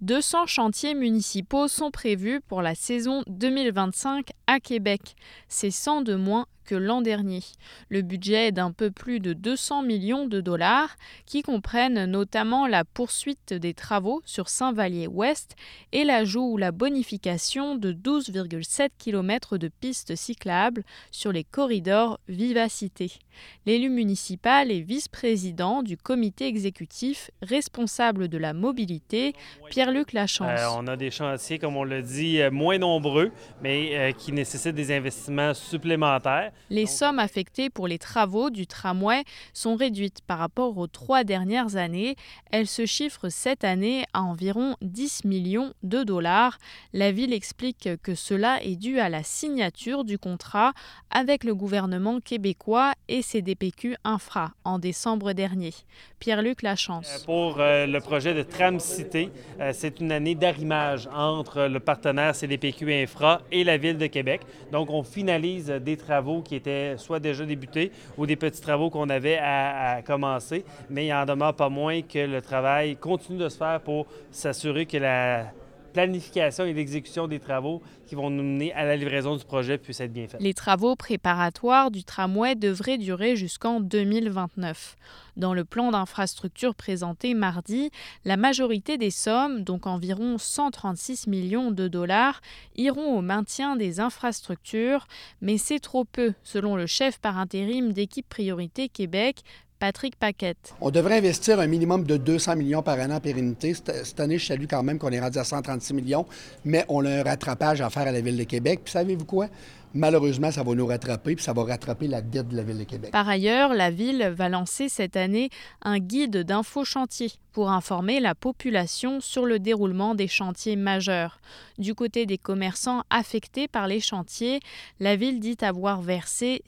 200 chantiers municipaux sont prévus pour la saison 2025 à Québec. C'est 100 de moins que l'an dernier. Le budget est d'un peu plus de 200 millions de dollars qui comprennent notamment la poursuite des travaux sur Saint-Vallier-Ouest et l'ajout ou la bonification de 12,7 km de pistes cyclables sur les corridors Vivacité. L'élu municipal et vice-président du comité exécutif responsable de la mobilité, Pierre-Luc Lachance. On a des chantiers, comme on l'a dit, moins nombreux, mais qui nécessitent des investissements supplémentaires. Les sommes affectées pour les travaux du tramway sont réduites par rapport aux 3 dernières années. Elles se chiffrent cette année à environ 10 millions de dollars. La ville explique que cela est dû à la signature du contrat avec le gouvernement québécois et CDPQ Infra en décembre dernier. Pierre-Luc Lachance. Pour le projet de Tram-Cité, c'est une année d'arrimage entre le partenaire CDPQ Infra et la Ville de Québec. Donc, on finalise des travaux qui étaient soit déjà débutés ou des petits travaux qu'on avait à commencer, mais il n'en demeure pas moins que le travail continue de se faire pour s'assurer que la planification et l'exécution des travaux qui vont nous mener à la livraison du projet puissent être bien faits. Les travaux préparatoires du tramway devraient durer jusqu'en 2029. Dans le plan d'infrastructure présenté mardi, la majorité des sommes, donc environ 136 millions de dollars, iront au maintien des infrastructures, mais c'est trop peu, selon le chef par intérim d'équipe Priorité Québec, Patrick Paquette. On devrait investir un minimum de 200 millions par an en pérennité. Cette année, je salue quand même qu'on est rendu à 136 millions, mais on a un rattrapage à faire à la Ville de Québec. Puis savez-vous quoi? Malheureusement, ça va nous rattraper, puis ça va rattraper la dette de la Ville de Québec. Par ailleurs, la Ville va lancer cette année un guide d'info-chantier pour informer la population sur le déroulement des chantiers majeurs. Du côté des commerçants affectés par les chantiers, la Ville dit avoir versé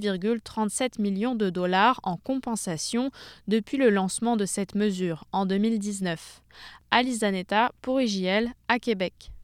6,37 millions de dollars en compensation depuis le lancement de cette mesure en 2019. Alice Zanetta pour IJL à Québec.